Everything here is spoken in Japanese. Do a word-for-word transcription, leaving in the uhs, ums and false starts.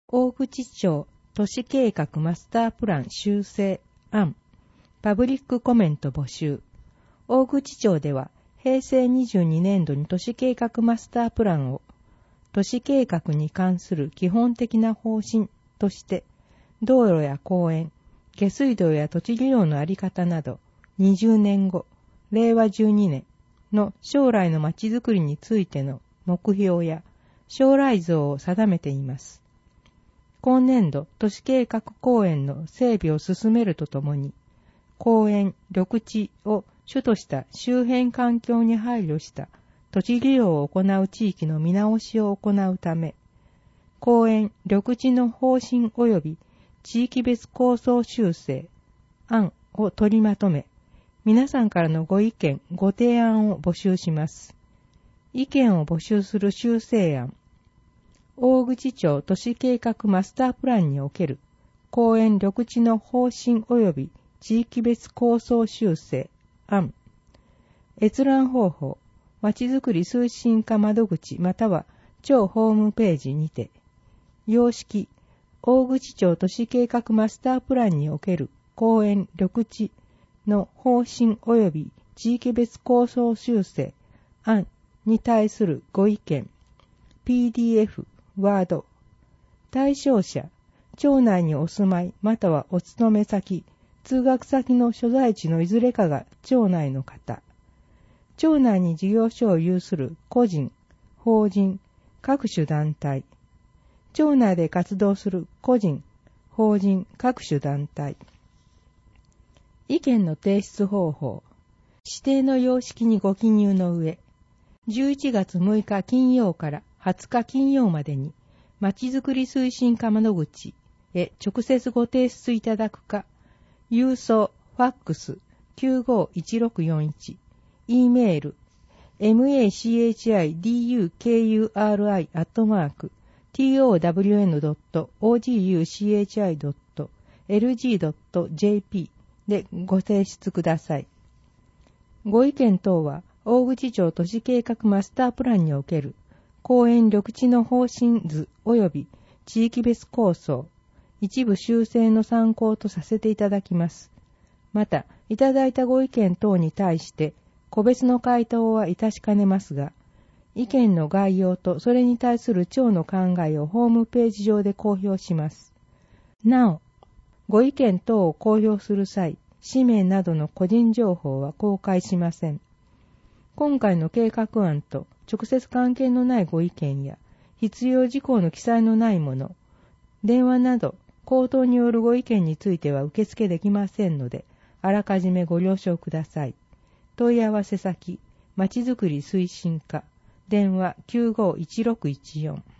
大口町都市計画マスタープラン修正案、パブリックコメント募集。大口町では平成にじゅうにねんどに都市計画マスタープランを都市計画に関する基本的な方針として道路や公園、下水道や土地利用のあり方などにじゅうねんご、れいわじゅうにねんの将来のまちづくりについての目標や将来像を定めています。今年度都市計画公園の整備を進めるとともに、公園、緑地を主とした周辺環境に配慮した土地利用を行う地域の見直しを行うため、公園、緑地の方針及び地域別構想修正案を取りまとめ、皆さんからのご意見、ご提案を募集します。意見を募集する修正案、大口町都市計画マスタープランにおける公園緑地の方針及び地域別構想修正案、閲覧方法、まちづくり推進課窓口または町ホームページにて、様式、大口町都市計画マスタープランにおける公園緑地の方針及び地域別構想修正案に対するご意見、ピーディーエフ、ワード、対象者、町内にお住まいまたはお勤め先、通学先の所在地のいずれかが町内の方、町内に事業所を有する個人、法人、各種団体、町内で活動する個人、法人、各種団体。意見の提出方法、指定の様式にご記入の上、じゅういちがつむいか金曜からはつか金曜までに、まちづくり推進課窓口へ直接ご提出いただくか、郵送、ファックスきゅうごいちろくよんいち、E メール、machidukuri アットマーク トウダブリューエヌドットオージーユーシーエイチアイドットエルジードットジェーピー でご提出ください。ご意見等は、大口町都市計画マスタープランにおける公園緑地の方針図及び地域別構想、一部修正の参考とさせていただきます。また、いただいたご意見等に対して、個別の回答はいたしかねますが、意見の概要とそれに対する町の考えをホームページ上で公表します。なお、ご意見等を公表する際、氏名などの個人情報は公開しません。今回の計画案と直接関係のないご意見や、必要事項の記載のないもの、電話など口頭によるご意見については受付できませんので、あらかじめご了承ください。問い合わせ先、まちづくり推進課、電話きゅうごいちろくいちよん。